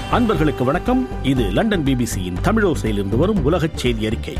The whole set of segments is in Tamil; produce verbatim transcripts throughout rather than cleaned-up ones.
அன்பர்களுக்கு வணக்கம். இது லண்டன் பிபிசியின் தமிழோசையிலிருந்து வரும் உலகச் செய்தி அறிக்கை.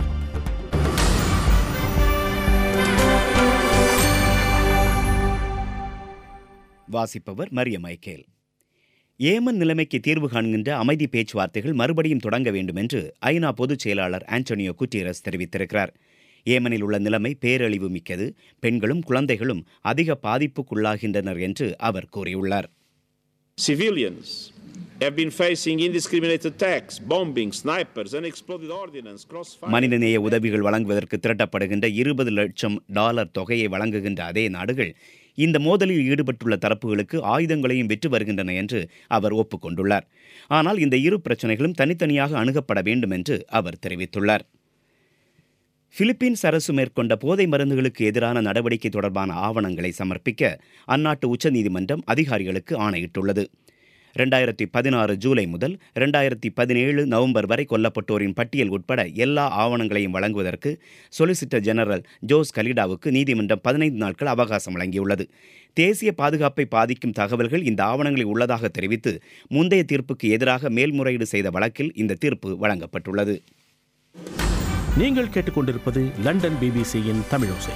வாசிப்பவர் மரிய மைக்கேல். ஏமன் நிலைமைக்கு தீர்வு காண்கின்ற அமைதி பேச்சுவார்த்தைகள் மறுபடியும் தொடங்க வேண்டும் என்று ஐநா பொதுச் செயலாளர் ஆண்டனியோ குட்டீரஸ் தெரிவித்திருக்கிறார். ஏமனில் உள்ள நிலைமை பேரழிவு மிக்கது, பெண்களும் குழந்தைகளும் அதிக பாதிப்புக்குள்ளாகின்றனர் என்று அவர் கூறியுள்ளார். Civilians have been facing indiscriminate attacks, bombing, snipers and exploded ordnance crossfire. மனிதநேய உதவிகள் வழங்குவதற்கு திரட்டப்படுகின்ற இருபது லட்சம் டாலர் தொகையை வழங்குகின்ற அதே நாடுகள் இந்த மோதலில் ஈடுபட்டுள்ள தரப்புகளுக்கு ஆயுதங்களையும் விற்று வருகின்றன என்று அவர் ஒப்புக்கொண்டுள்ளார். ஆனால் இந்த இரு பிரச்சினைகளும் தனித்தனியாக அணுகப்பட வேண்டும் என்று அவர் தெரிவித்துள்ளார். பிலிப்பீன்ஸ் அரசு மேற்கொண்ட போதை மருந்துகளுக்கு எதிரான நடவடிக்கை தொடர்பான ஆவணங்களை சமர்ப்பிக்க அந்நாட்டு உச்சநீதிமன்றம் அதிகாரிகளுக்கு ஆணையிட்டுள்ளது. இரண்டாயிரத்தி பதினாறு ஜூலை முதல் இரண்டாயிரத்தி பதினேழு நவம்பர் வரை கொல்லப்பட்டோரின் பட்டியல் உட்பட எல்லா ஆவணங்களையும் வழங்குவதற்கு சொலிசிட்டர் ஜெனரல் ஜோஸ் கலிடாவுக்கு நீதிமன்றம் பதினைந்து நாட்கள் அவகாசம் வழங்கியுள்ளது. தேசிய பாதுகாப்பை பாதிக்கும் தகவல்கள் இந்த ஆவணங்களில் உள்ளதாக தெரிவித்து முந்தைய தீர்ப்புக்கு எதிராக மேல்முறையீடு செய்த வழக்கில் இந்த தீர்ப்பு வழங்கப்பட்டுள்ளது. நீங்கள் கேட்டுக்கொண்டிருப்பது லண்டன் பிபிசியின் தமிழோசை.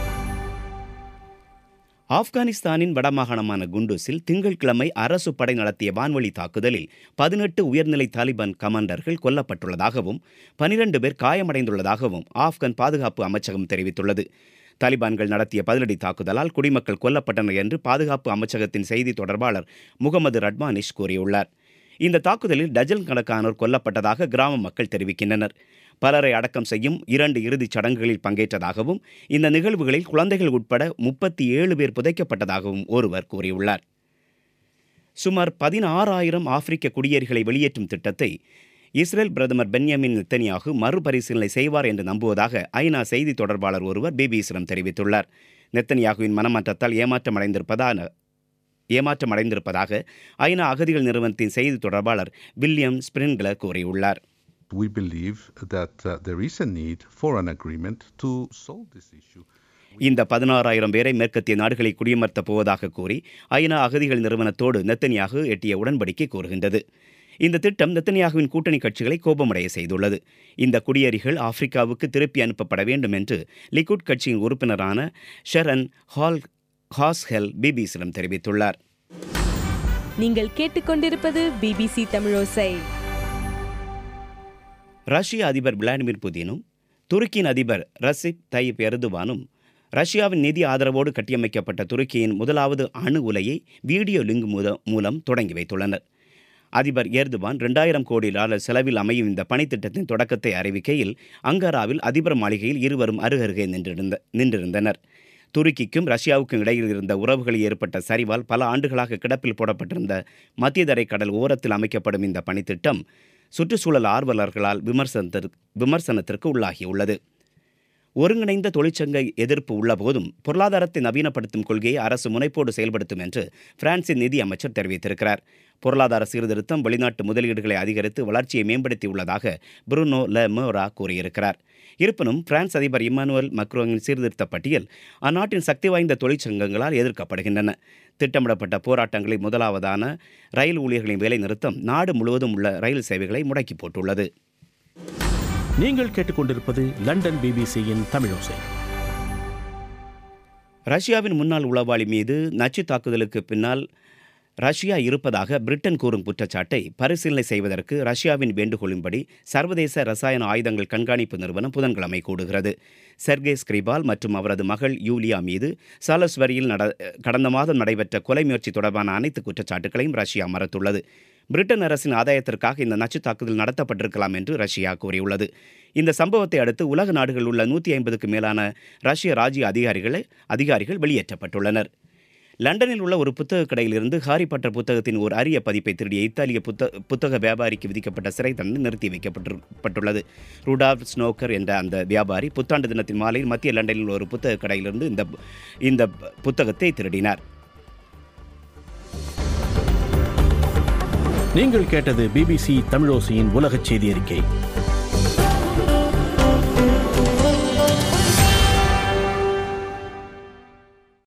ஆப்கானிஸ்தானின் வடமாகாணமான குண்டூஸில் திங்கட்கிழமை அரசு படை நடத்திய வான்வழி தாக்குதலில் பதினெட்டு உயர்நிலை தாலிபான் கமாண்டர்கள் கொல்லப்பட்டுள்ளதாகவும் பனிரண்டு பேர் காயமடைந்துள்ளதாகவும் ஆப்கான் பாதுகாப்பு அமைச்சகம் தெரிவித்துள்ளது. தாலிபான்கள் நடத்திய பதிலடி தாக்குதலால் குடிமக்கள் கொல்லப்பட்டனர் என்று பாதுகாப்பு அமைச்சகத்தின் செய்தி தொடர்பாளர் முகமது ரட்மானிஷ் கூறியுள்ளார். இந்த தாக்குதலில் டஜன் கணக்கானோர் கொல்லப்பட்டதாக கிராம மக்கள் தெரிவிக்கின்றனர். பலரை அடக்கம் செய்யும் இரண்டு இறுதிச் சடங்குகளில் பங்கேற்றதாகவும் இந்த நிகழ்வுகளில் குழந்தைகள் உட்பட முப்பத்தி ஏழு பேர் புதைக்கப்பட்டதாகவும் ஒருவர் கூறியுள்ளார். சுமார் பதினாறாயிரம் ஆப்பிரிக்க குடியேறிகளை வெளியேற்றும் திட்டத்தை இஸ்ரேல் பிரதமர் பென்யமின் நெத்தன்யாகு மறுபரிசீலனை செய்வார் என்று நம்புவதாக ஐநா செய்தி தொடர்பாளர் ஒருவர் பிபிசியிடம் தெரிவித்துள்ளார். நெத்தன்யாகுவின் மனமாற்றத்தால் ஏமாற்றமடைந்திருப்பதாக ஏமாற்றமடைந்திருப்பதாக ஐநா அகதிகள் நிறுவனத்தின் செய்தி தொடர்பாளர் வில்லியம் ஸ்பிரின்க்லர் கூறியுள்ளார். We believe that uh, there is a need for an agreement to solve this issue. இந்த பதினாறாயிரம் பேரை மேற்கத்திய நாடுகளை குடியமர்த்தப் போவதாக கூறி ஐநா அகதிகள் நிறுவனத்தோடு நெத்தன்யாகு எட்டிய உடன்படிக்கை கூறுகின்றது. இந்த திட்டம் நெத்தன்யாகுவின் கூட்டணி கட்சிகளை கோபமடைய செய்துள்ளது. இந்த குடியேறிகள் ஆப்பிரிக்காவுக்கு திருப்பி அனுப்பப்பட வேண்டும் என்று லிக்குட் கட்சியின் உறுப்பினரான ஷெரன் ஹால் ஹாஸ்ஹெல் பிபிசியிடம் தெரிவித்துள்ளார். நீங்கள் கேட்டுக்கொண்டிருப்பது பிபிசி தமிழோசை. ரஷ்ய அதிபர் விளாடிமிர் புதினும் துருக்கியின் அதிபர் ரசிப் தையிப் எர்துவானும் ரஷ்யாவின் நிதி ஆதரவோடு கட்டியமைக்கப்பட்ட துருக்கியின் முதலாவது அணு உலையை வீடியோ லிங்க் மூலம் தொடங்கி வைத்துள்ளனர். அதிபர் எர்துவான் இரண்டாயிரம் கோடி டாலர் செலவில் அமையும் இந்த பணித்திட்டத்தின் தொடக்கத்தை அறிவிக்கையில் அங்காராவில் அதிபர் மாளிகையில் இருவரும் அருகருகே நின்றிருந்த நின்றிருந்தனர். துருக்கிக்கும் ரஷ்யாவுக்கும் இடையில் இருந்த உறவுகளில் ஏற்பட்ட சரிவால் பல ஆண்டுகளாக கிடப்பில் போடப்பட்டிருந்த மத்திய தரை கடல் ஓரத்தில் அமைக்கப்படும் இந்த பணித்திட்டம் சுற்றுச்சூழல் ஆர்வலர்களால் விமர்சனத்திற்கு விமர்சனத்திற்கு உள்ளாகியுள்ளது. ஒருங்கிணைந்த தொழிற்சங்க எதிர்ப்பு உள்ள போதும் பொருளாதாரத்தை நவீனப்படுத்தும் கொள்கையை அரசு முனைப்போடு செயல்படுத்தும் என்று பிரான்சின் நிதி அமைச்சர் தெரிவித்திருக்கிறார். பொருளாதார சீர்திருத்தம் வெளிநாட்டு முதலீடுகளை அதிகரித்து வளர்ச்சியை மேம்படுத்தியுள்ளதாக புருனோ ல மோரா கூறியிருக்கிறார். இருப்பினும் பிரான்ஸ் அதிபர் இம்மானுவேல் மக்ரோனின் சீர்திருத்த பட்டியல் அந்நாட்டின் சக்தி வாய்ந்த தொழிற்சங்கங்களால் எதிர்க்கப்படுகின்றன. திட்டமிடப்பட்ட போராட்டங்களில் முதலாவதான ரயில் ஊழியர்களின் வேலை நிறுத்தம் நாடு முழுவதும் உள்ள ரயில் சேவைகளை முடக்கி போட்டுள்ளது. நீங்கள் கேட்டுக்கொண்டிருப்பது லண்டன் பிபிசியின் தமிழோசை. ரஷ்யாவின் முன்னாள் உளவாளி மீது நச்சு தாக்குதலுக்கு பின்னால் ரஷ்யா இருப்பதாக பிரிட்டன் கூறும் குற்றச்சாட்டை பரிசீலனை செய்வதற்கு ரஷ்யாவின் வேண்டுகோளின்படி சர்வதேச ரசாயன ஆயுதங்கள் கண்காணிப்பு நிறுவனம் புதன்கிழமை கூடுகிறது. செர்கே ஸ்கிரிபால் மற்றும் அவரது மகள் யூலியா மீது சாலஸ்வரியில் நட கடந்த மாதம் நடைபெற்ற கொலை முயற்சி தொடர்பான அனைத்து குற்றச்சாட்டுகளையும் ரஷ்யா மறுத்துள்ளது. பிரிட்டன் அரசின் ஆதாயத்திற்காக இந்த நச்சு தாக்குதல் நடத்தப்பட்டிருக்கலாம் என்று ரஷ்யா கூறியுள்ளது. இந்த சம்பவத்தை அடுத்து உலக நாடுகளில் உள்ள நூற்றி ஐம்பதுக்கு மேலான ரஷ்ய ராஜ்ய அதிகாரிகளை அதிகாரிகள் வெளியேற்றப்பட்டுள்ளனர். லண்டனில் உள்ள ஒரு புத்தக கடையிலிருந்து ஹாரி பாட்டர் புத்தகத்தின் ஒரு அரிய பதிப்பை திருடிய இத்தாலிய புத்த புத்தக வியாபாரிக்கு விதிக்கப்பட்ட சிறை தண்டனை நிறுத்தி வைக்கப்பட்டுள்ளது. ரூடால்ஃப் ஸ்னோக்கர் என்ற அந்த வியாபாரி புத்தாண்டு தினத்தின் மாலையில் மத்திய லண்டனில் உள்ள ஒரு புத்தக கடையிலிருந்து இந்த இந்த புத்தகத்தை திருடினார். நீங்கள் கேட்டது பிபிசி தமிழோசையின் உலகச் செய்தி அறிக்கை.